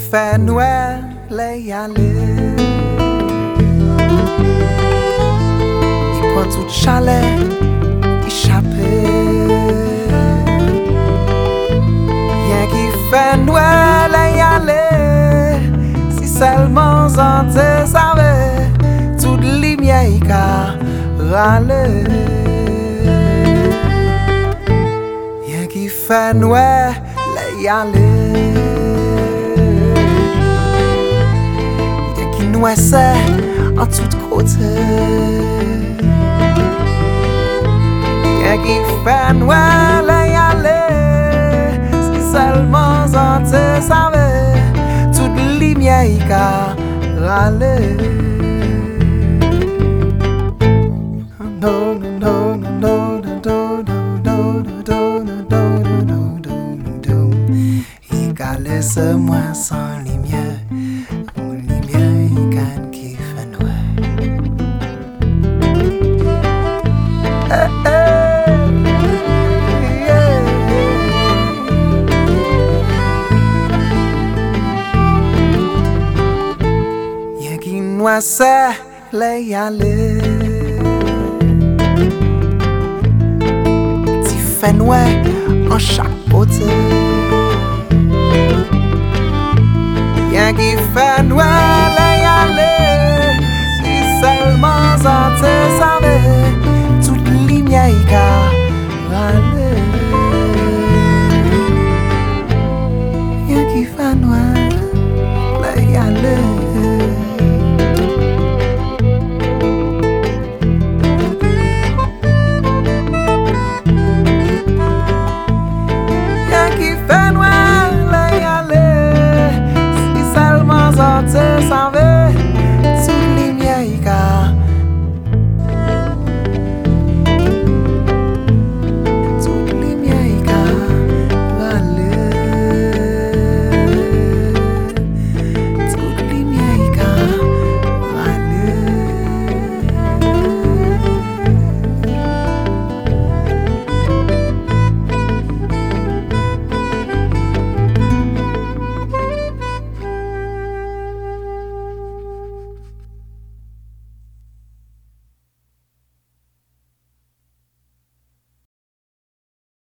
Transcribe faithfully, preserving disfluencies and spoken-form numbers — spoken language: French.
fait Noël les aller. Il prend tout chalet, échappé. Rien qui fait Noël les aller. Si seulement on te savait, toute lumière y a râlé. Rien qui fait Noël les aller. Nous c'est en tout côté. Rien qui fait Noël y aller. Si seulement on te savait, toute lumière y a râlé. Il a laissé moi sans lumière. Moi c'est les aller. Tu fais noir en chaque côté. Rien qui fait noir les aller. Si seulement ça te